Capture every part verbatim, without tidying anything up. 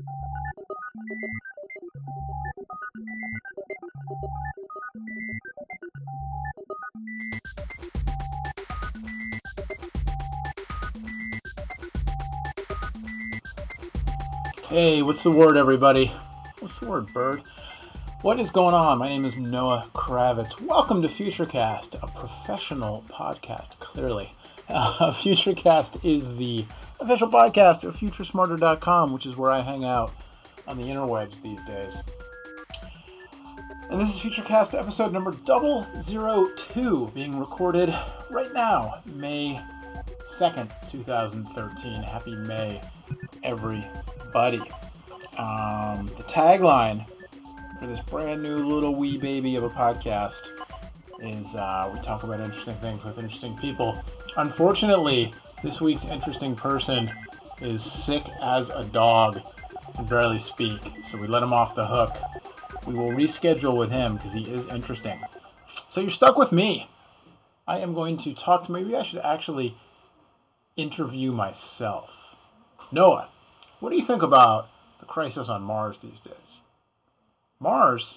Hey, what's the word, everybody? What's the word, bird? What is going on? My name is Noah Kravitz. Welcome to FutureCast, a professional podcast, clearly. Uh, FutureCast is the official podcast of Future Smarter dot com, which is where I hang out on the interwebs these days. And this is FutureCast episode number double zero two, being recorded right now, May second, twenty thirteen. Happy May, everybody. Um, the tagline for this brand new little wee baby of a podcast is uh, we talk about interesting things with interesting people. Unfortunately, this week's interesting person is sick as a dog and barely speak, so we let him off the hook. We will reschedule with him because he is interesting. So you're stuck with me. I am going to talk to, maybe I should actually interview myself. Noah, what do you think about the crisis on Mars these days? Mars?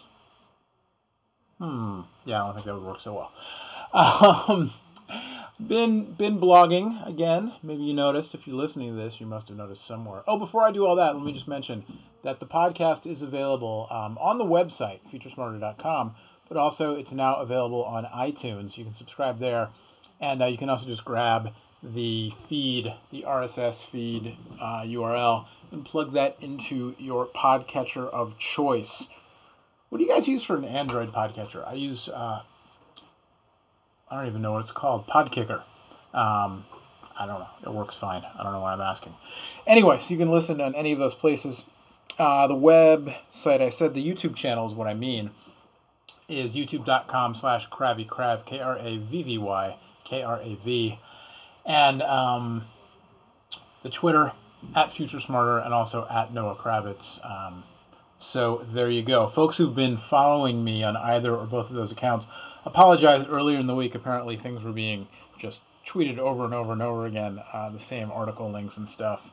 Hmm. Yeah, I don't think that would work so well. Um, been been blogging again. Maybe you noticed. If you're listening to this, you must have noticed somewhere. Oh, before I do all that, let me just mention that the podcast is available um, on the website, Future Smarter dot com, but also it's now available on iTunes. You can subscribe there, and uh, you can also just grab the feed, the R S S feed uh, U R L, and plug that into your podcatcher of choice. What do you guys use for an Android podcatcher? I use, uh, I don't even know what it's called, Podkicker. Um, I don't know. It works fine. I don't know why I'm asking. Anyway, so you can listen on any of those places. Uh, the website, I said the YouTube channel is what I mean, is youtube.com slash KravvyKrav, K R A V V Y, K R A V. And um, the Twitter, at Future Smarter, and also at Noah Kravitz. Um, so there you go. Folks who've been following me on either or both of those accounts, apologize. Earlier in the week, apparently things were being just tweeted over and over and over again, uh, the same article links and stuff.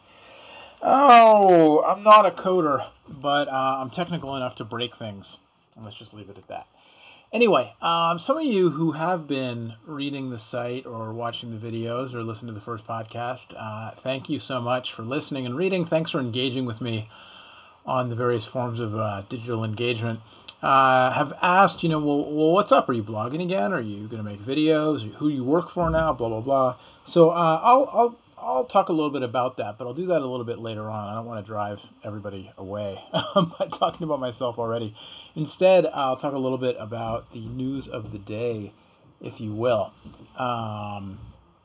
Oh, I'm not a coder, but uh, I'm technical enough to break things. And let's just leave it at that. Anyway, um, some of you who have been reading the site or watching the videos or listening to the first podcast, uh, thank you so much for listening and reading. Thanks for engaging with me on the various forms of uh, digital engagement. Uh, have asked, you know, well, well, what's up? Are you blogging again? Are you going to make videos? Who you work for now? Blah, blah, blah. So uh, I'll, I'll, I'll talk a little bit about that, but I'll do that a little bit later on. I don't want to drive everybody away by talking about myself already. Instead, I'll talk a little bit about the news of the day, if you will. Um,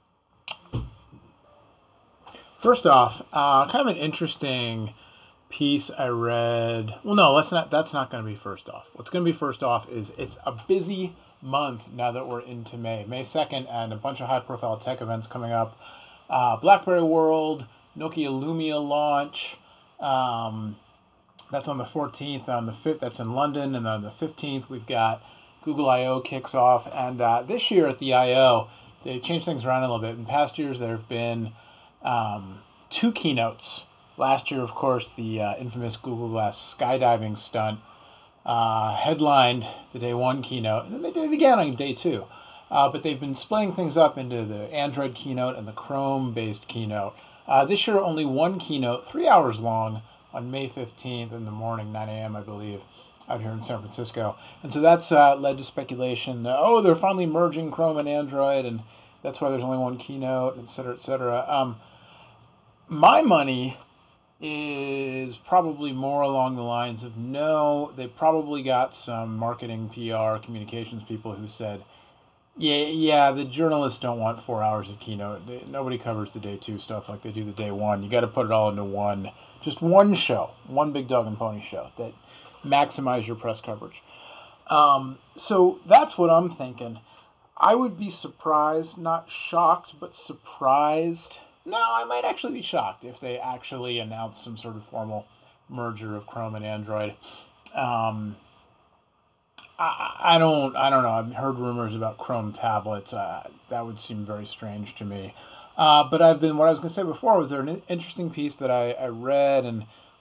first off, uh, kind of an interesting piece I read. Well, no, let's not. That's not going to be first off. What's going to be first off is it's a busy month now that we're into May. May second, and a bunch of high-profile tech events coming up. Uh, BlackBerry World, Nokia Lumia launch. Um, that's on the fourteenth. On the fifth, that's in London. And then on the fifteenth, we've got Google I O kicks off. And uh, this year at the I O, they changed things around a little bit. In past years, there have been um, two keynotes. Last year, of course, the uh, infamous Google Glass skydiving stunt uh, headlined the day one keynote. And then they did it again on day two. Uh, but they've been splitting things up into the Android keynote and the Chrome-based keynote. Uh, this year, only one keynote, three hours long, on May fifteenth in the morning, nine a.m., I believe, out here in San Francisco. And so that's uh, led to speculation. Uh, oh, they're finally merging Chrome and Android, and that's why there's only one keynote, et cetera, et cetera. Um, my money is probably more along the lines of no, they probably got some marketing, P R, communications people who said, yeah, yeah, the journalists don't want four hours of keynote. They, nobody covers the day two stuff like they do the day one. You got to put it all into one, just one show, one big dog and pony show that maximize your press coverage. Um, so that's what I'm thinking. I would be surprised, not shocked, but surprised. No, I might actually be shocked if they actually announce some sort of formal merger of Chrome and Android. Um, I, I don't, I don't know. I've heard rumors about Chrome tablets. Uh, that would seem very strange to me. Uh, but I've been, what I was going to say before was there an interesting piece that I, I read and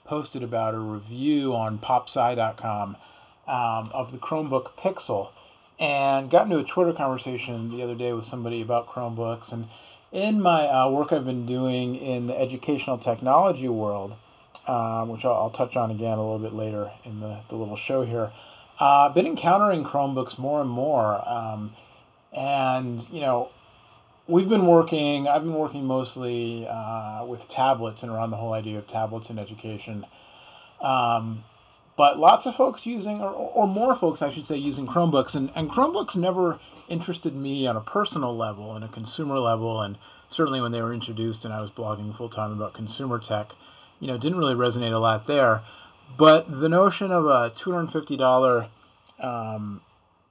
posted about a review on popsci dot com um, of the Chromebook Pixel, and got into a Twitter conversation the other day with somebody about Chromebooks. And in my uh, work I've been doing in the educational technology world, um, which I'll, I'll touch on again a little bit later in the, the little show here, I've uh, been encountering Chromebooks more and more. Um, and, you know, we've been working, I've been working mostly uh, with tablets and around the whole idea of tablets in education. Um, but lots of folks using, or, or more folks, I should say, using Chromebooks. And, and Chromebooks never interested me on a personal level and a consumer level. And certainly when they were introduced and I was blogging full time about consumer tech, you know, didn't really resonate a lot there. But the notion of a two hundred fifty dollars um,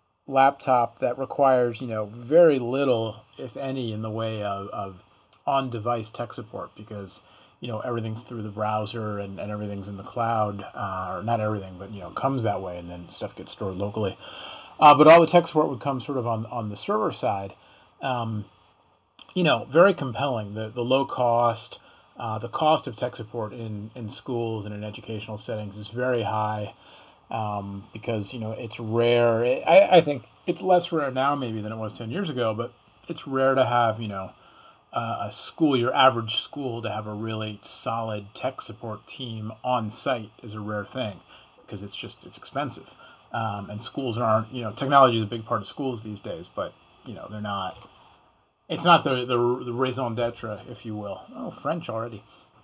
laptop that requires, you know, very little, if any, in the way of, of on-device tech support, because, you know, everything's through the browser and, and everything's in the cloud, uh, or not everything, but, you know, comes that way, and then stuff gets stored locally. Uh, but all the tech support would come sort of on, on the server side. Um, you know, very compelling. The, the low cost, uh, the cost of tech support in, in schools and in educational settings is very high. Um, because, you know, it's rare. I, I think it's less rare now maybe than it was ten years ago, but it's rare to have, you know, uh, a school, your average school, to have a really solid tech support team on site is a rare thing, because it's just, it's expensive. Um, and schools aren't, you know, technology is a big part of schools these days, but, you know, they're not, it's not the, the, the raison d'etre, if you will. Oh, French already.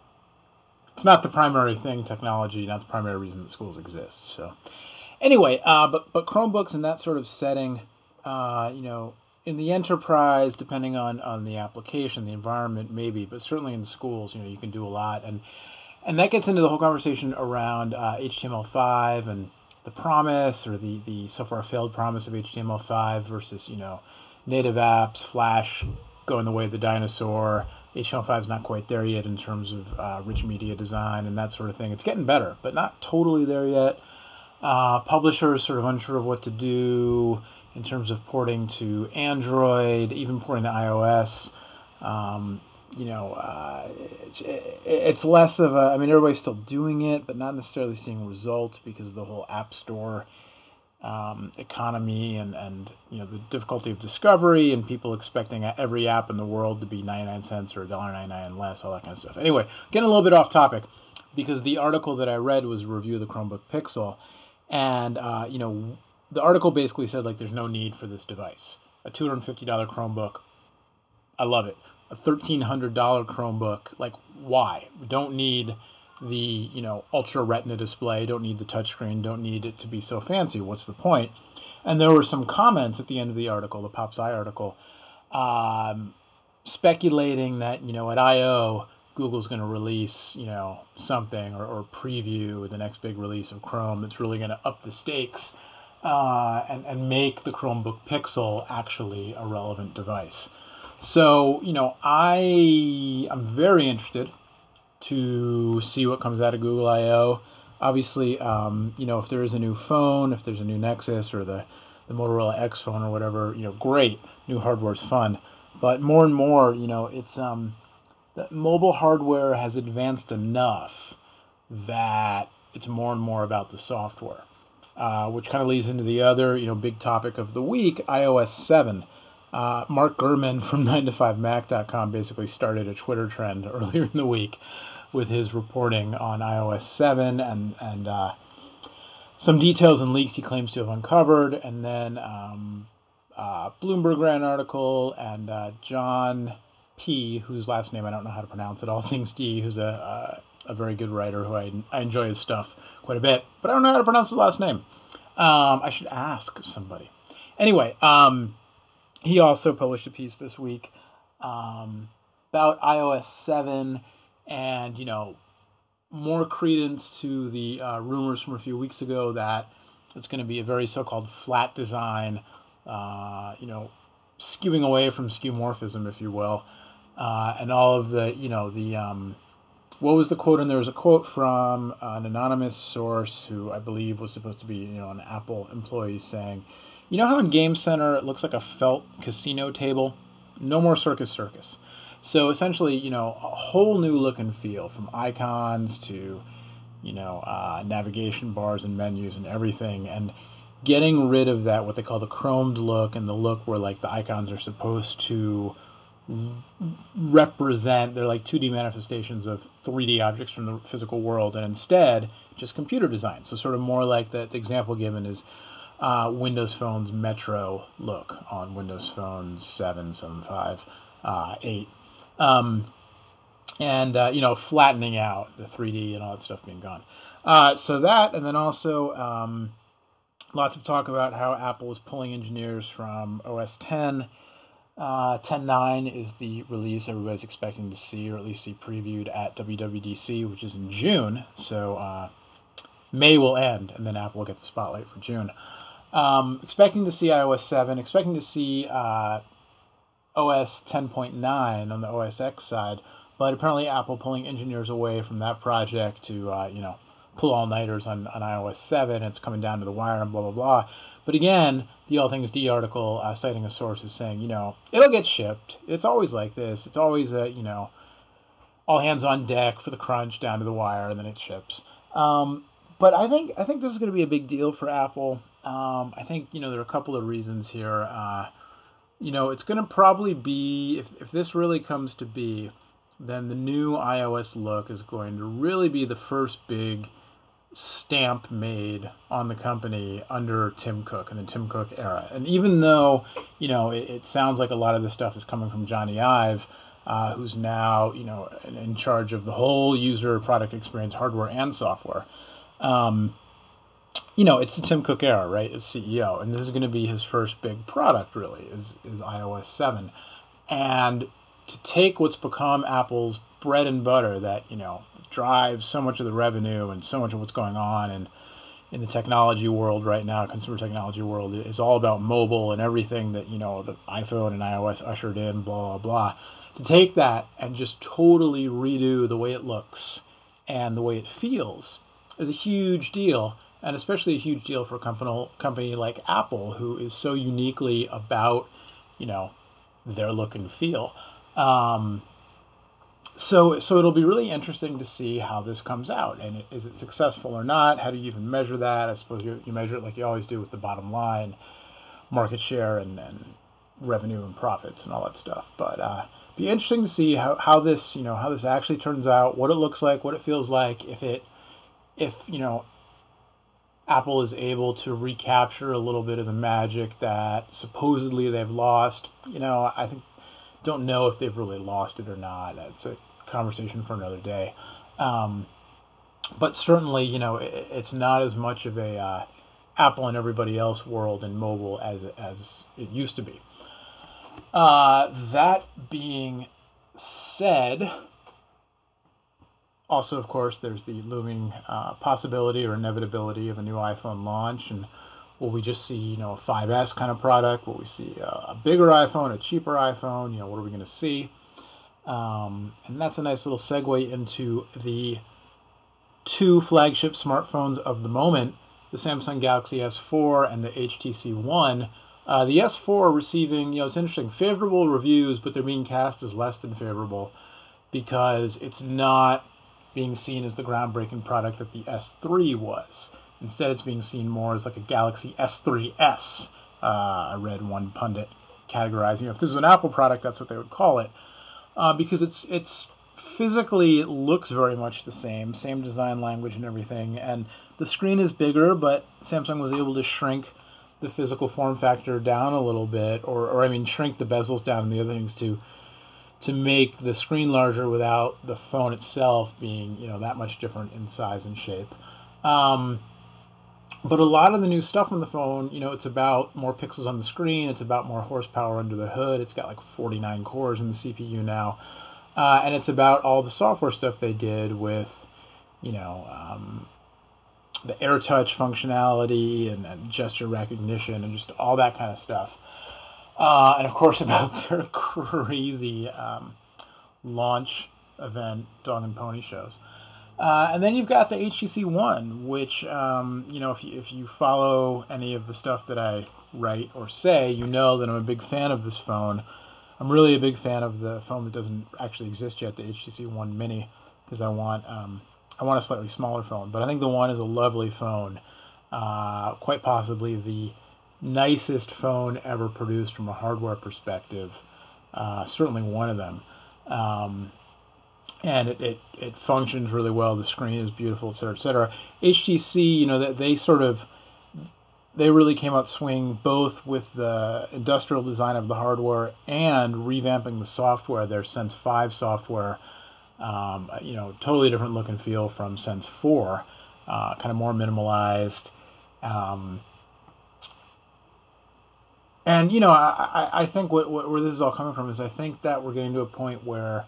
It's not the primary thing, technology, not the primary reason that schools exist. So anyway, uh, but but Chromebooks in that sort of setting, uh, you know, in the enterprise, depending on, on the application, the environment, maybe, but certainly in schools, you know, you can do a lot. And and that gets into the whole conversation around uh, H T M L five and the promise, or the, the so far failed promise of H T M L five versus, you know, native apps, Flash going the way of the dinosaur. H T M L five is not quite there yet in terms of uh, rich media design and that sort of thing. It's getting better, but not totally there yet. Uh, publishers sort of unsure of what to do in terms of porting to Android, even porting to iOS. Um, you know, uh, it's, it's less of a, I mean, everybody's still doing it, but not necessarily seeing results because of the whole App Store Um, economy and, and you know the difficulty of discovery and people expecting every app in the world to be ninety-nine cents or one dollar ninety-nine less, all that kind of stuff. Anyway, getting a little bit off topic, because the article that I read was a review of the Chromebook Pixel, and uh, you know the article basically said, like, there's no need for this device. A two hundred fifty dollars Chromebook, I love it. A thirteen hundred dollars Chromebook, like, why? We don't need the, you know, ultra retina display, don't need the touchscreen, don't need it to be so fancy. What's the point? And there were some comments at the end of the article, the PopSci article, um, speculating that, you know, at I O, Google's going to release, you know, something, or, or preview the next big release of Chrome that's really going to up the stakes uh, and, and make the Chromebook Pixel actually a relevant device. So, you know, I am very interested to see what comes out of Google I O. Obviously, um, you know, if there is a new phone, if there's a new Nexus or the, the Motorola X phone or whatever, you know, great. New hardware's fun. But more and more, you know, it's um, the mobile hardware has advanced enough that it's more and more about the software, uh, which kind of leads into the other, you know, big topic of the week, i O S seven. Uh, Mark Gurman from nine to five mac dot com basically started a Twitter trend earlier in the week with his reporting on i O S seven and, and uh, some details and leaks he claims to have uncovered. And then um, uh, Bloomberg ran an article, and uh, John P., whose last name I don't know how to pronounce it, All Things D, who's a, a, a very good writer who I, I enjoy his stuff quite a bit, but I don't know how to pronounce his last name. Um, I should ask somebody. Anyway, um, he also published a piece this week um, about i O S seven and, you know, more credence to the uh, rumors from a few weeks ago that it's going to be a very so-called flat design, uh, you know, skewing away from skeuomorphism, if you will, uh, and all of the, you know, the, um, what was the quote? And there was a quote from an anonymous source who I believe was supposed to be, you know, an Apple employee saying, you know how in Game Center it looks like a felt casino table? No more Circus Circus. So essentially, you know, a whole new look and feel, from icons to you know, uh, navigation bars and menus and everything, and getting rid of that, what they call the chromed look, and the look where like the icons are supposed to represent, they're like two D manifestations of three D objects from the physical world, and instead just computer design. So sort of more like the, the example given is uh, Windows Phone's Metro look on Windows Phone seven, seven point five, uh, eight. Um, and, uh, you know, flattening out the three D and all that stuff being gone. Uh, so that, and then also um, lots of talk about how Apple is pulling engineers from O S ten. Uh, ten point nine is the release everybody's expecting to see, or at least see previewed at W W D C, which is in June. So uh, May will end, and then Apple will get the spotlight for June. Um, expecting to see iOS seven, expecting to see uh, O S ten point nine on the O S X side, but apparently Apple pulling engineers away from that project to, uh, you know, pull all-nighters on, on iOS seven. It's coming down to the wire and blah, blah, blah. But again, the All Things D article, uh, citing a source, is saying, you know, it'll get shipped. It's always like this. It's always, a, you know, all hands on deck for the crunch down to the wire, and then it ships. Um, but I think I think this is going to be a big deal for Apple. Um, I think, you know, there are a couple of reasons here. Uh, you know, it's going to probably be, if, if this really comes to be, then the new iOS look is going to really be the first big stamp made on the company under Tim Cook and the Tim Cook era. And even though, you know, it, it sounds like a lot of this stuff is coming from Johnny Ive, uh, who's now, you know, in, in charge of the whole user product experience, hardware and software. Um, you know, it's the Tim Cook era, right, as C E O. And this is going to be his first big product, really, is, is iOS seven. And to take what's become Apple's bread and butter that, you know, drives so much of the revenue and so much of what's going on in, in the technology world right now, consumer technology world, is all about mobile and everything that, you know, the iPhone and iOS ushered in, blah, blah, blah. To take that and just totally redo the way it looks and the way it feels is a huge deal, and especially a huge deal for a company, company like Apple, who is so uniquely about, you know, their look and feel. Um, So, so it'll be really interesting to see how this comes out, and it, is it successful or not? How do you even measure that? I suppose you, you measure it like you always do with the bottom line, market share and, and revenue and profits and all that stuff. But uh, be interesting to see how, how this, you know, how this actually turns out, what it looks like, what it feels like, if it, if you know, Apple is able to recapture a little bit of the magic that supposedly they've lost. You know, I think. Don't know if they've really lost it or not. It's a conversation for another day. Um, but certainly, you know, it, it's not as much of a uh, Apple and everybody else world in mobile as as it used to be. Uh, that being said, also, of course, there's the looming uh, possibility or inevitability of a new iPhone launch, and will we just see, you know, a five S kind of product? Will we see a, a bigger iPhone, a cheaper iPhone? You know, what are we going to see? Um, and that's a nice little segue into the two flagship smartphones of the moment, the Samsung Galaxy S four and the H T C One. Uh, the S four receiving, you know, it's interesting, favorable reviews, but they're being cast as less than favorable because it's not being seen as the groundbreaking product that the S three was. Instead, it's being seen more as like a Galaxy S three S. Uh, I read one pundit categorizing, if this was an Apple product, that's what they would call it. Uh, because it's it's physically, it looks very much the same, same design language and everything. And the screen is bigger, but Samsung was able to shrink the physical form factor down a little bit, or, or I mean, shrink the bezels down and the other things to to make the screen larger without the phone itself being, you know, that much different in size and shape. Um, But a lot of the new stuff on the phone, you know, it's about more pixels on the screen. It's about more horsepower under the hood. It's got like forty-nine cores in the C P U now. Uh, and it's about all the software stuff they did with, you know, um, the AirTouch functionality and, and gesture recognition and just all that kind of stuff. Uh, and, of course, about their crazy um, launch event, Dog and Pony shows. Uh, and then you've got the H T C One, which, um, you know, if you, if you follow any of the stuff that I write or say, you know that I'm a big fan of this phone. I'm really a big fan of the phone that doesn't actually exist yet, the H T C One Mini, because I want um, I want a slightly smaller phone, but I think the One is a lovely phone. Uh, quite possibly the nicest phone ever produced from a hardware perspective. Uh, certainly one of them. Um, and it, it, it functions really well. The screen is beautiful, et cetera, et cetera. H T C, you know, that they sort of they really came out swing both with the industrial design of the hardware and revamping the software. Their Sense five software, um, you know, totally different look and feel from Sense four, uh, kind of more minimalized. Um, and, you know, I, I, I think what, what, where this is all coming from is I think that we're getting to a point where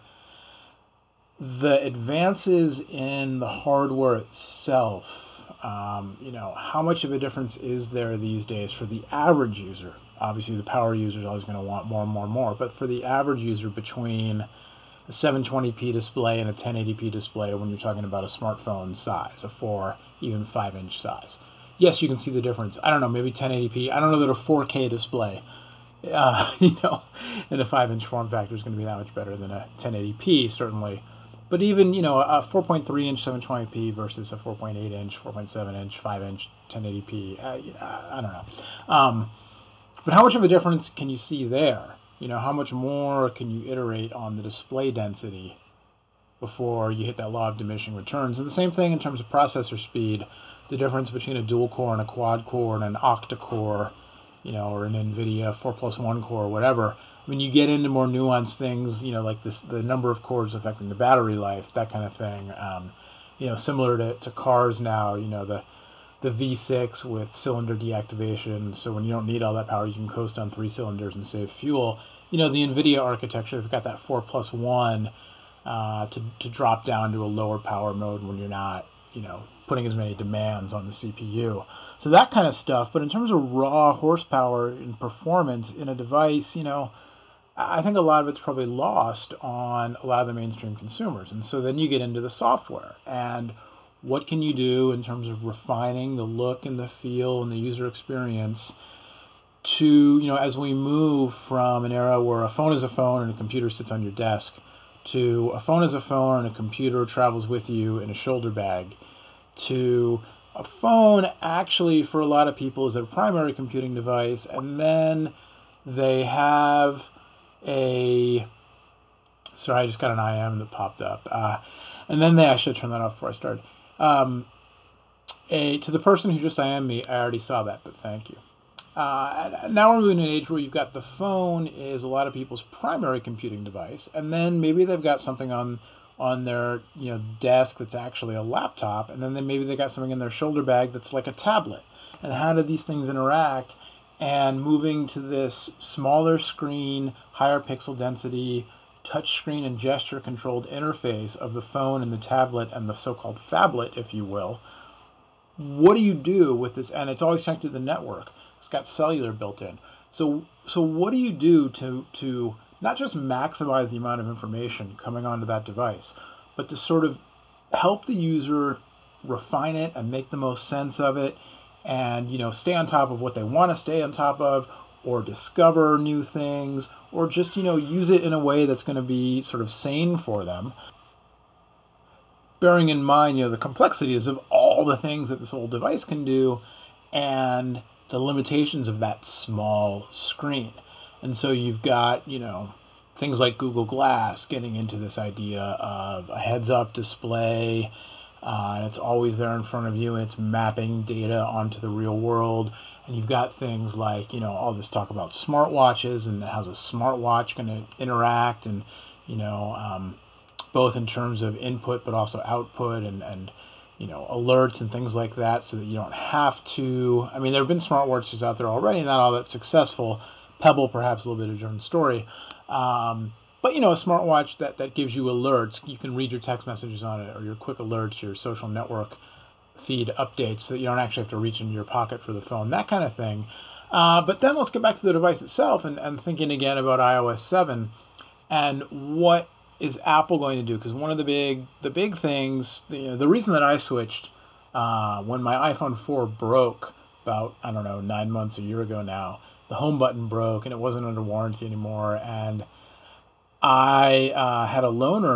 the advances in the hardware itself, um, you know, how much of a difference is there these days for the average user? Obviously, the power user is always going to want more and more and more, but for the average user between a seven twenty p display and a ten eighty p display, when you're talking about a smartphone size, a four, even five inch size. Yes, you can see the difference. I don't know, maybe ten eighty p. I don't know that a four K display, uh, you know, in a five inch form factor is going to be that much better than a ten eighty p, certainly. But even, you know, a four point three inch seven twenty p versus a four point eight inch, four point seven inch, five inch ten eighty p, uh, I don't know. Um, but how much of a difference can you see there? You know, how much more can you iterate on the display density before you hit that law of diminishing returns? And the same thing in terms of processor speed, the difference between a dual core and a quad core and an octa core, you know, or an NVIDIA four plus one core or whatever. When you get into more nuanced things, you know, like this, the number of cores affecting the battery life, that kind of thing. Um, you know, similar to, to cars now, you know, the the V six with cylinder deactivation. So when you don't need all that power, you can coast on three cylinders and save fuel. You know, the NVIDIA architecture, they've got that four plus one uh, to, to drop down to a lower power mode when you're not, you know, putting as many demands on the C P U. So that kind of stuff. But in terms of raw horsepower and performance in a device, you know, I think a lot of it's probably lost on a lot of the mainstream consumers. And so then you get into the software and what can you do in terms of refining the look and the feel and the user experience to, you know, as we move from an era where a phone is a phone and a computer sits on your desk to a phone is a phone and a computer travels with you in a shoulder bag to a phone actually for a lot of people is their primary computing device, and then they have a, sorry, I just got an I M that popped up. Uh, and then they, I should turn that off before I started. Um, a, to the person who just I M'd me, I already saw that, but thank you. Uh, now we're moving to an age where you've got the phone is a lot of people's primary computing device, and then maybe they've got something on on their, you know, desk that's actually a laptop, and then they, maybe they got something in their shoulder bag that's like a tablet. And how do these things interact? And moving to this smaller screen, higher pixel density, touchscreen and gesture controlled interface of the phone and the tablet and the so-called phablet, if you will. What do you do with this? And it's always connected to the network. It's got cellular built in. So so what do you do to to not just maximize the amount of information coming onto that device, but to sort of help the user refine it and make the most sense of it and, you know, stay on top of what they want to stay on top of, or discover new things, or just, you know, use it in a way that's going to be sort of sane for them. Bearing in mind, you know, the complexities of all the things that this little device can do and the limitations of that small screen. And so you've got, you know, things like Google Glass getting into this idea of a heads-up display, Uh, and it's always there in front of you, and it's mapping data onto the real world. And you've got things like, you know, all this talk about smartwatches and how's a smartwatch going to interact, and, you know, um, both in terms of input but also output, and, and, you know, alerts and things like that, so that you don't have to. I mean, there have been smartwatches out there already, not all that successful. Pebble, perhaps a little bit of a different story. Um, But, you know, a smartwatch that, that gives you alerts, you can read your text messages on it, or your quick alerts, your social network feed updates, so that you don't actually have to reach into your pocket for the phone, that kind of thing. Uh, but then let's get back to the device itself and, and thinking again about i O S seven and what is Apple going to do? Because one of the big the big things, you know, the reason that I switched uh, when my iPhone four broke about, I don't know, nine months, a year ago now, the home button broke and it wasn't under warranty anymore, and I uh, had a loaner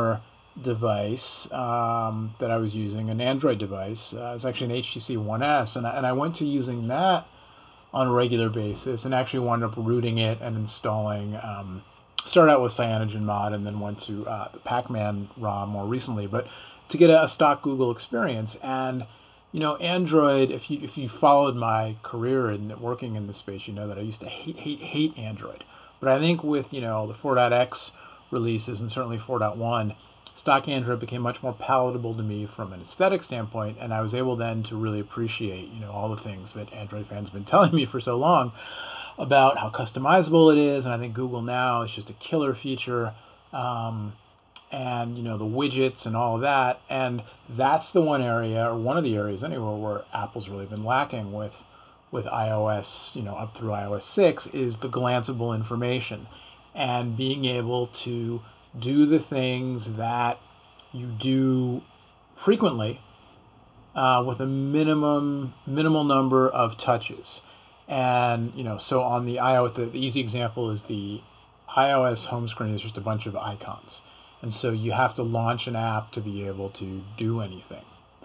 device um, that I was using, an Android device. Uh, it was actually an H T C One S, and I, and I went to using that on a regular basis, and actually wound up rooting it and installing. Um, started out with CyanogenMod, and then went to uh, the Pac-Man ROM more recently, but to get a, a stock Google experience. And you know, Android. If you if you followed my career in working in this space, you know that I used to hate hate hate Android. But I think with you know the four point X releases and certainly four point one, stock Android became much more palatable to me from an aesthetic standpoint, and I was able then to really appreciate, you know, all the things that Android fans have been telling me for so long about how customizable it is, and I think Google Now is just a killer feature, um, and you know the widgets and all of that, and that's the one area, or one of the areas anywhere, where Apple's really been lacking with with iOS, you know, up through iOS six, is the glanceable information and being able to do the things that you do frequently uh, with a minimum minimal number of touches. And you know, so on the iOS, the, the easy example is the iOS home screen is just a bunch of icons, and so you have to launch an app to be able to do anything.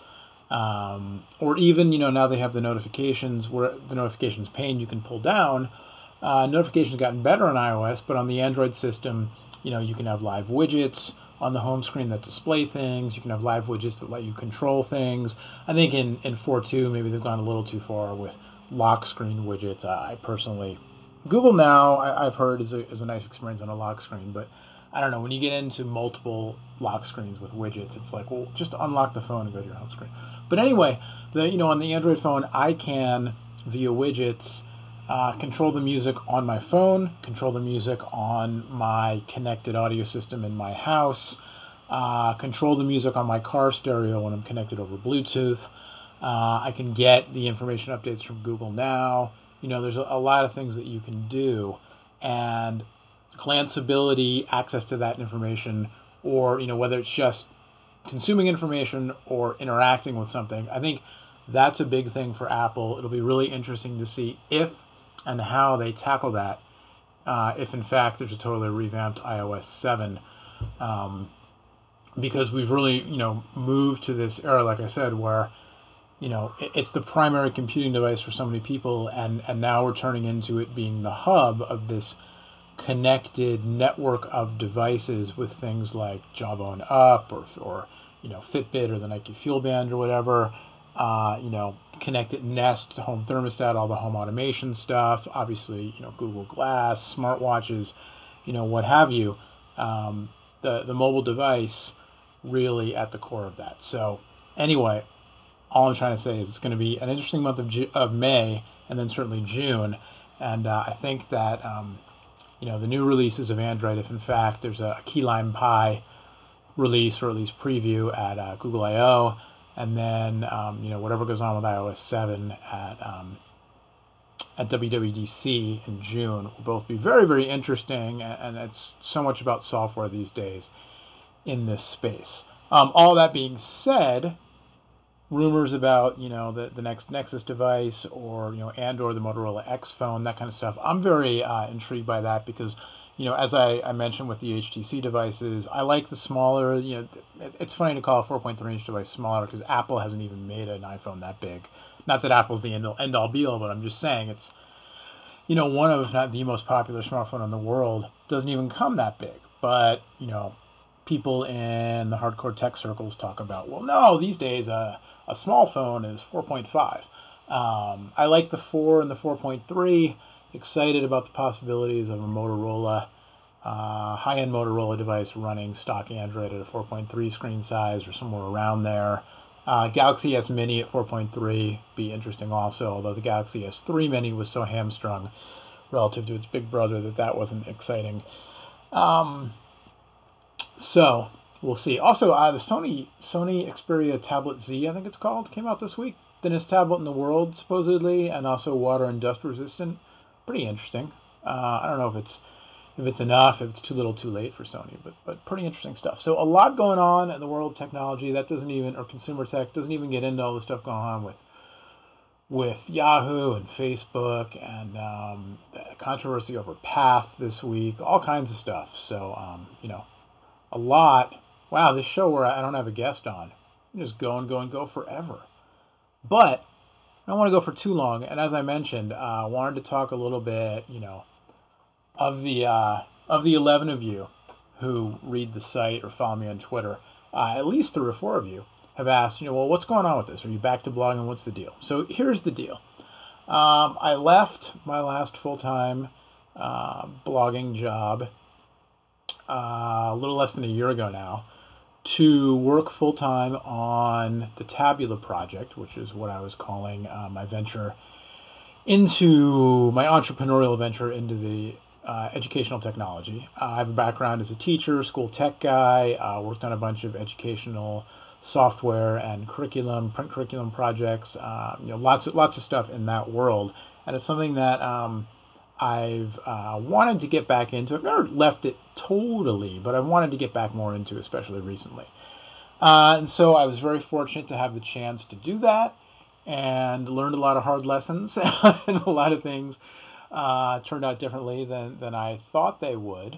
Um, or even, you know, now they have the notifications, where the notifications pane you can pull down. Uh, notifications have gotten better on iOS, but on the Android system, you know, you can have live widgets on the home screen that display things. You can have live widgets that let you control things. I think in, in four point two, maybe they've gone a little too far with lock screen widgets. I personally, Google Now, I, I've heard is a, is a nice experience on a lock screen, but I don't know, when you get into multiple lock screens with widgets, it's like, well, just unlock the phone and go to your home screen. But anyway, the you know, on the Android phone, I can, via widgets, uh, control the music on my phone, control the music on my connected audio system in my house, uh, control the music on my car stereo when I'm connected over Bluetooth. Uh, I can get the information updates from Google Now. You know, there's a, a lot of things that you can do, and glanceability, access to that information, or you know, whether it's just consuming information or interacting with something, I think that's a big thing for Apple. It'll be really interesting to see if and how they tackle that. Uh, if in fact there's a totally revamped iOS seven, um, because we've really you know moved to this era, like I said, where you know it, it's the primary computing device for so many people, and and now we're turning into it being the hub of this connected network of devices with things like Jawbone Up, or or you know Fitbit, or the Nike Fuel Band, or whatever. Uh, you know, connected Nest, home thermostat, all the home automation stuff. Obviously, you know Google Glass, smartwatches, you know what have you. Um, the the mobile device really at the core of that. So anyway, all I'm trying to say is it's going to be an interesting month of Ju- of May, and then certainly June, and uh, I think that. Um, You know, the new releases of Android, if in fact there's a key lime pie release, or at least preview at uh, Google I O, and then um, you know whatever goes on with iOS seven at um, at W W D C in June will both be very, very interesting, and it's so much about software these days in this space. Um, all that being said, rumors about you know the, the next Nexus device, or you know Android, the Motorola X phone, that kind of stuff, I'm very uh, intrigued by that, because you know as I, I mentioned with the H T C devices, I like the smaller. You know, it, it's funny to call a four point three inch device smaller, because Apple hasn't even made an iPhone that big. Not that Apple's the end all, end all be all, but I'm just saying it's you know one of, if not the most popular smartphone in the world, doesn't even come that big. But you know people in the hardcore tech circles talk about, well, no, these days uh, a small phone is four point five. Um, I like the four and the four point three. Excited about the possibilities of a Motorola, uh, high-end Motorola device running stock Android at a four point three screen size, or somewhere around there. Uh, Galaxy S Mini at four point three be interesting also, although the Galaxy S three Mini was so hamstrung relative to its big brother that that wasn't exciting. Um, So we'll see. Also, uh, the Sony Sony Xperia Tablet Z, I think it's called, came out this week. Thinnest tablet in the world, supposedly, and also water and dust resistant. Pretty interesting. Uh, I don't know if it's if it's enough, if it's too little, too late for Sony, but but pretty interesting stuff. So a lot going on in the world of technology that doesn't even, or consumer tech, doesn't even get into all the stuff going on with with Yahoo and Facebook, and um, the controversy over Path this week, all kinds of stuff. So um, you know. A lot wow, this show where I don't have a guest on, I just go and go and go forever. But I don't want to go for too long. And as I mentioned, uh, I wanted to talk a little bit, you know, of the uh, of the eleven of you who read the site or follow me on Twitter. Uh, at least three or four of you have asked, you know, well, what's going on with this? Are you back to blogging? What's the deal? So here's the deal. Um, I left my last full-time uh, blogging job uh, a little less than a year ago now to work full-time on the Tabula project, which is what I was calling uh, my venture into my entrepreneurial venture into the uh, educational technology. Uh, I have a background as a teacher, school tech guy, uh, worked on a bunch of educational software and curriculum, print curriculum projects, uh, you know, lots of, lots of stuff in that world. And it's something that um, I've uh, wanted to get back into. I've never left it totally, but I've wanted to get back more into, especially recently. Uh, and so I was very fortunate to have the chance to do that and learned a lot of hard lessons and a lot of things uh, turned out differently than, than I thought they would.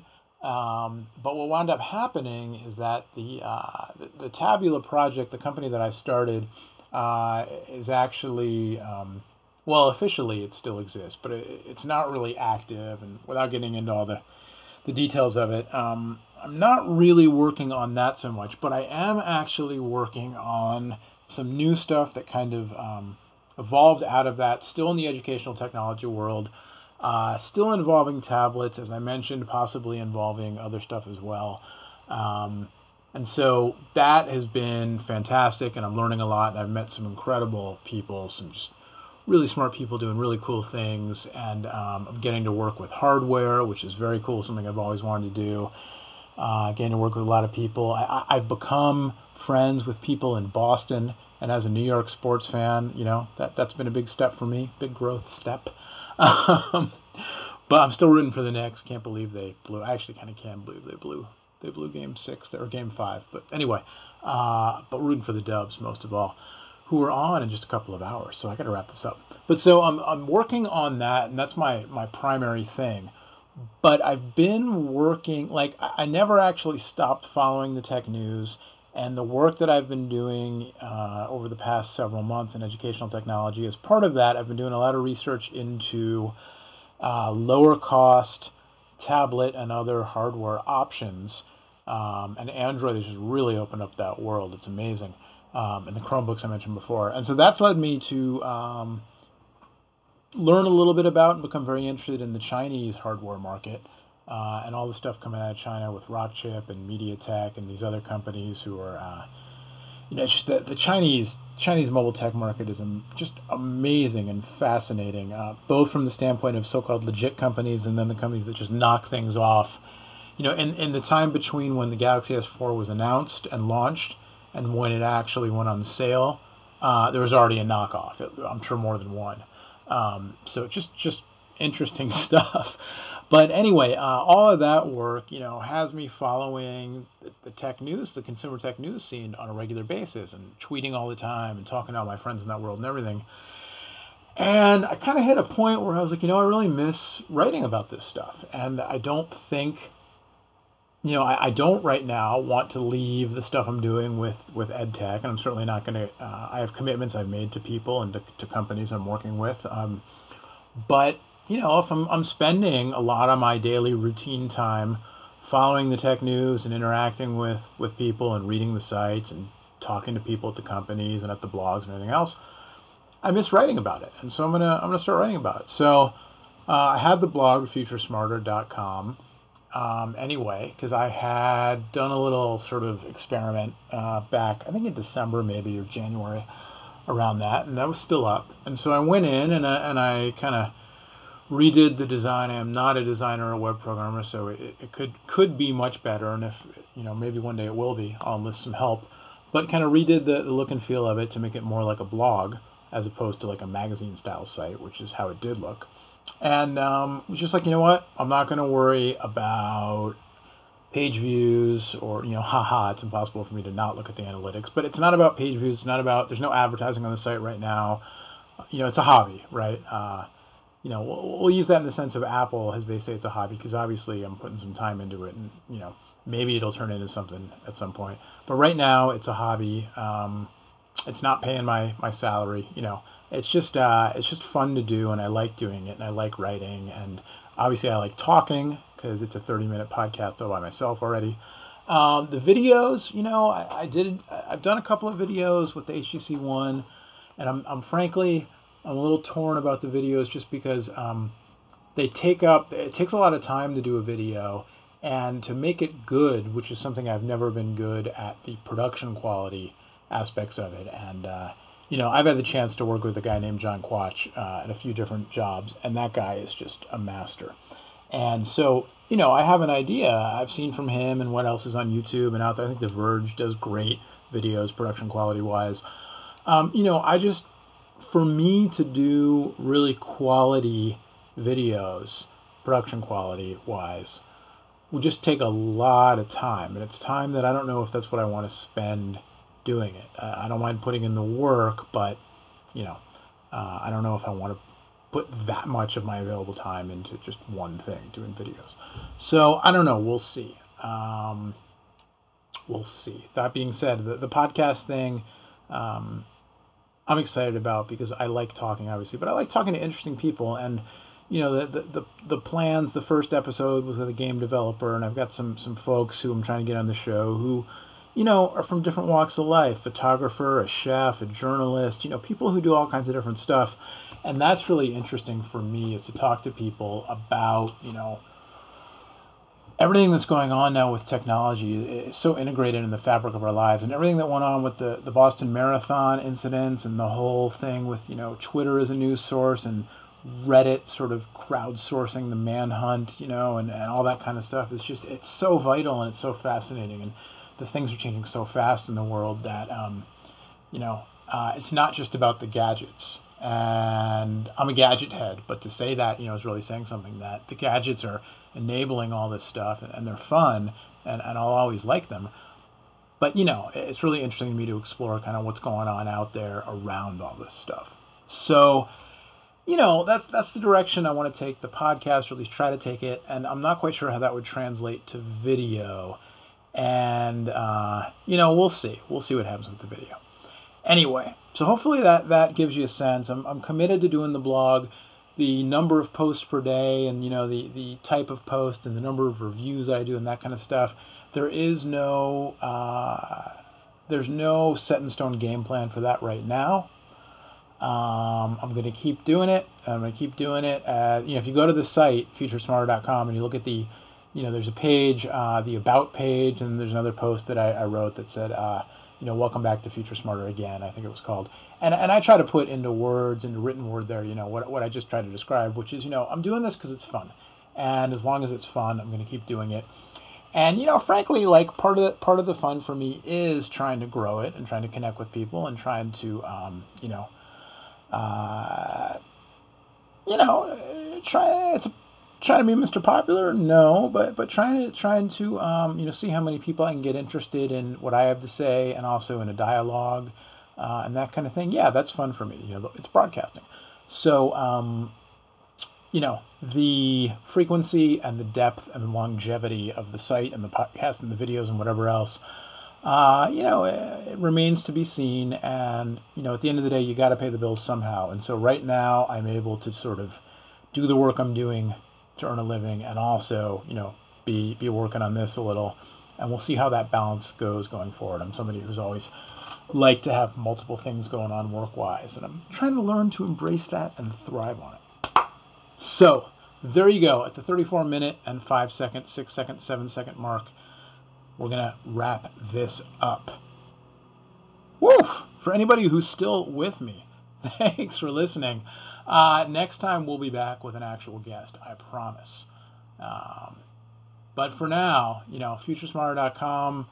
Um, but what wound up happening is that the, uh, the the Tabula project, the company that I started, uh, is actually, um, well, officially it still exists, but it, it's not really active. And without getting into all the, the details of it, um, I'm not really working on that so much, but I am actually working on some new stuff that kind of um, evolved out of that, still in the educational technology world. Uh, still involving tablets, as I mentioned, possibly involving other stuff as well. Um, and so that has been fantastic, and I'm learning a lot, and I've met some incredible people, some just really smart people doing really cool things, and um, I'm getting to work with hardware, which is very cool, something I've always wanted to do. Uh, getting to work with a lot of people. I, I've become friends with people in Boston, and as a New York sports fan, you know, that, that's been a big step for me, big growth step. Um, but I'm still rooting for the Knicks. Can't believe they blew. I actually kind of can't believe they blew. They blew game six or game five. But anyway, uh, but rooting for the Dubs most of all, who are on in just a couple of hours. So I got to wrap this up. But so I'm I'm working on that, and that's my my primary thing. But I've been working, like, I I never actually stopped following the tech news, and the work that I've been doing uh, over the past several months in educational technology. As part of that, I've been doing a lot of research into uh, lower cost tablet and other hardware options. Um, and Android has just really opened up that world. It's amazing. Um, and the Chromebooks I mentioned before. And so that's led me to um, learn a little bit about and become very interested in the Chinese hardware market. Uh, and all the stuff coming out of China with Rockchip and MediaTek and these other companies who are, uh, you know, it's just the, the Chinese Chinese mobile tech market is um, just amazing and fascinating, uh, both from the standpoint of so-called legit companies and then the companies that just knock things off. You know, in, in the time between when the Galaxy S four was announced and launched and when it actually went on sale, uh, there was already a knockoff. It, I'm sure more than one. Um, so just just interesting stuff. But anyway, uh, all of that work, you know, has me following the, the tech news, the consumer tech news scene on a regular basis and tweeting all the time and talking to all my friends in that world and everything. And I kind of hit a point where I was like, you know, I really miss writing about this stuff. And I don't think, you know, I, I don't right now want to leave the stuff I'm doing with, with EdTech. And I'm certainly not going to, uh, I have commitments I've made to people and to, to companies I'm working with. Um, but you know, if I'm I'm spending a lot of my daily routine time following the tech news and interacting with, with people and reading the sites and talking to people at the companies and at the blogs and everything else, I miss writing about it. And so I'm gonna I'm gonna start writing about it. So uh, I had the blog future smarter dot com um, anyway, because I had done a little sort of experiment uh, back, I think in December maybe or January, around that, and that was still up. And so I went in and I, and I kind of redid the design. I am not a designer or a web programmer, so it, it could could be much better. And if, you know, maybe one day it will be, I'll enlist some help. But kind of redid the, the look and feel of it to make it more like a blog as opposed to like a magazine style site, which is how it did look. And um, it was just like, you know what? I'm not going to worry about page views or, you know, haha, it's impossible for me to not look at the analytics. But it's not about page views. It's not about, there's no advertising on the site right now. You know, it's a hobby, right? Uh, You know, we'll, we'll use that in the sense of Apple, as they say it's a hobby, because obviously I'm putting some time into it and, you know, maybe it'll turn into something at some point. But right now, it's a hobby. Um, it's not paying my, my salary. You know, it's just uh, it's just fun to do, and I like doing it, and I like writing, and obviously I like talking because it's a thirty minute podcast all by myself already. Um, the videos, you know, I, I did. I've done a couple of videos with the H T C One, and I'm I'm frankly I'm a little torn about the videos just because um, they take up. It takes a lot of time to do a video. And to make it good, which is something I've never been good at, the production quality aspects of it. And, uh, you know, I've had the chance to work with a guy named John Quach uh, at a few different jobs, and that guy is just a master. And so, you know, I have an idea I've seen from him and what else is on YouTube and out there. I think The Verge does great videos, production quality wise. Um, you know, I just, for me to do really quality videos, production quality wise, will just take a lot of time, and it's time that I don't know if that's what I want to spend doing it. Uh, I don't mind putting in the work, but you know, uh, I don't know if I want to put that much of my available time into just one thing, doing videos. So I don't know. We'll see. Um, we'll see. That being said, the, the podcast thing, um, I'm excited about because I like talking, obviously, but I like talking to interesting people. And you know, the, the, the, the plans, the first episode was with a game developer, and I've got some, some folks who I'm trying to get on the show who, you know, are from different walks of life, photographer, a chef, a journalist, you know, people who do all kinds of different stuff. And that's really interesting for me, is to talk to people about, you know, everything that's going on now with technology is so integrated in the fabric of our lives, and everything that went on with the, the Boston Marathon incidents and the whole thing with, you know, Twitter as a news source and Reddit sort of crowdsourcing the manhunt, you know, and, and all that kind of stuff. It's just, it's so vital and it's so fascinating. And the things are changing so fast in the world that, um, you know, uh, it's not just about the gadgets. And I'm a gadget head, but to say that, you know, is really saying something, that the gadgets are enabling all this stuff, and, and they're fun, and, and I'll always like them. But, you know, it's really interesting to me to explore kind of what's going on out there around all this stuff. So, you know, that's that's the direction I want to take the podcast, or at least try to take it. And I'm not quite sure how that would translate to video. And, uh, you know, we'll see. We'll see what happens with the video. Anyway, so hopefully that, that gives you a sense. I'm, I'm committed to doing the blog. The number of posts per day, and, you know, the, the type of post and the number of reviews I do and that kind of stuff. There is no, uh, there's no set in stone game plan for that right now. Um, I'm going to keep doing it. I'm going to keep doing it. Uh, you know, if you go to the site, future smarter dot com, and you look at the, you know, there's a page, uh, the About page, and there's another post that I, I wrote that said, uh, you know, welcome back to Future Smarter Again, I think it was called. And and I try to put into words, into written word there, you know, what, what I just tried to describe, which is, you know, I'm doing this because it's fun. And as long as it's fun, I'm going to keep doing it. And, you know, frankly, like part of the, part of the fun for me is trying to grow it and trying to connect with people and trying to, um, you know, Uh, you know, try it's trying to be Mister Popular, no, but but trying to trying to um, you know, see how many people I can get interested in what I have to say, and also in a dialogue, uh, and that kind of thing. Yeah, that's fun for me. You know, it's broadcasting, so um, you know, the frequency and the depth and longevity of the site and the podcast and the videos and whatever else. Uh, you know, it, it remains to be seen. And, you know, at the end of the day, you got to pay the bills somehow. And so right now I'm able to sort of do the work I'm doing to earn a living, and also, you know, be, be working on this a little, and we'll see how that balance goes going forward. I'm somebody who's always liked to have multiple things going on work-wise, and I'm trying to learn to embrace that and thrive on it. So there you go. At the thirty-four minute and five second, six second, seven second mark, we're going to wrap this up. Woo! For anybody who's still with me, thanks for listening. Uh, next time we'll be back with an actual guest, I promise. Um, but for now, you know, future smarter dot com,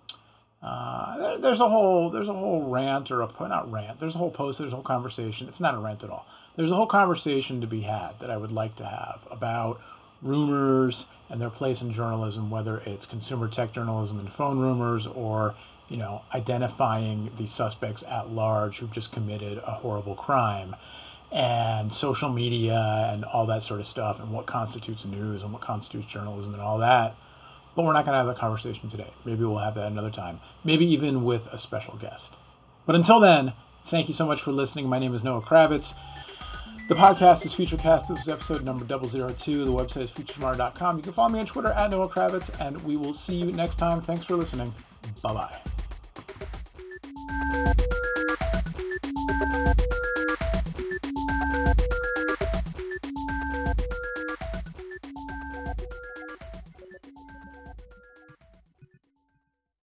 uh, there, there's a whole there's a whole rant, or a not rant. There's a whole post. There's a whole conversation. It's not a rant at all. There's a whole conversation to be had that I would like to have about rumors and their place in journalism, whether it's consumer tech journalism and phone rumors, or, you know, identifying the suspects at large who've just committed a horrible crime, and social media and all that sort of stuff, and what constitutes news and what constitutes journalism and all that. But we're not going to have that conversation today. Maybe we'll have that another time. Maybe even with a special guest. But until then, thank you so much for listening. My name is Noah Kravitz. The podcast is FutureCast. This is episode number double zero two. The website is future tomorrow dot com. You can follow me on Twitter at Noah Kravitz, and we will see you next time. Thanks for listening. Bye-bye.